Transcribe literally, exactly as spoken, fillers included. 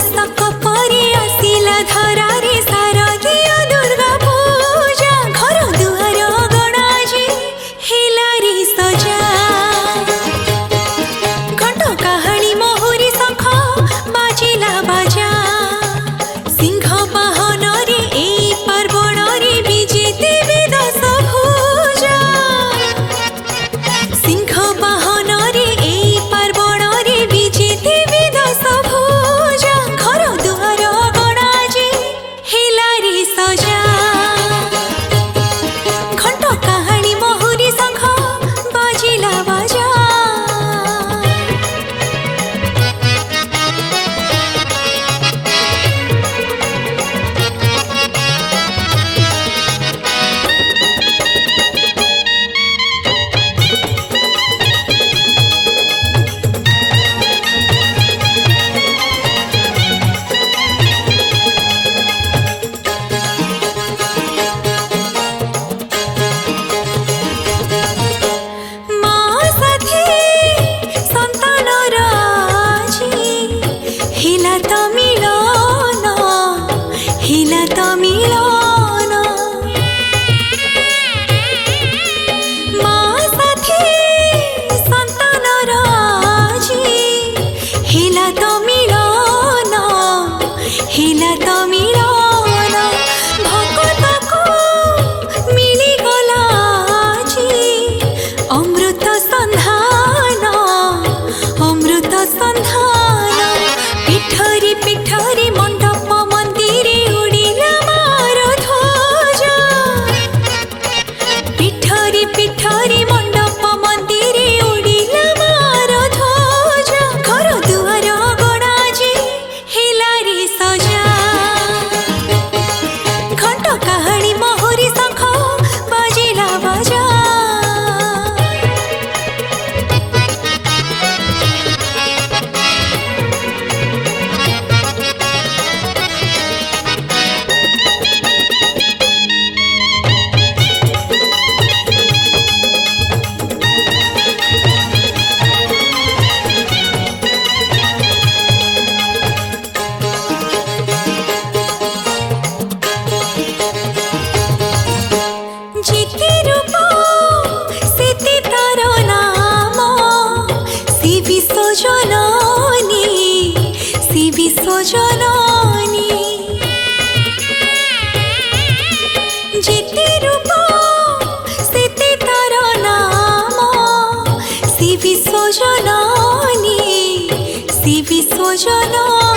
बैशाख परे आसिला धरारे शारदीय दुर्गा पूजा घर दुआर गणाजी हेलारी सजा घंट काहाणी मोहरी शंख बाजिला बाजा सिंह वाहन रे ए पार्वण रे विजेते दश भुजा सिंह वाहन रे ए पार्वण रे विजेते दश भुजा घर दुआर गणाजी हेलारी सजा घंट काहाणी मोहरी शंख बाजिला बाजा माँ साथी संतान राजी हिला त मिलन हिला त मिलन माँ साथी संतान राजी हिला त मिलन हिला त मिलन भगतको मिलिगला जी अमृत संधान अमृत संधान पिठरी पिठरी मंडप मंदिरे उड़िला मार ध्वजा पिठरी पिठरी मंडप मंदिरे उड़िला मार ध्वजा घर दुआर गणाजी हेलारी सजा घंट काहाणी मोहरी शंख बाजिला बाजा जिति रूप सीति तार नाम सी विश्वजननी सी विश्वजननी जिति रूप सीति तार नाम सी विश्वजननी सी विश्वजननी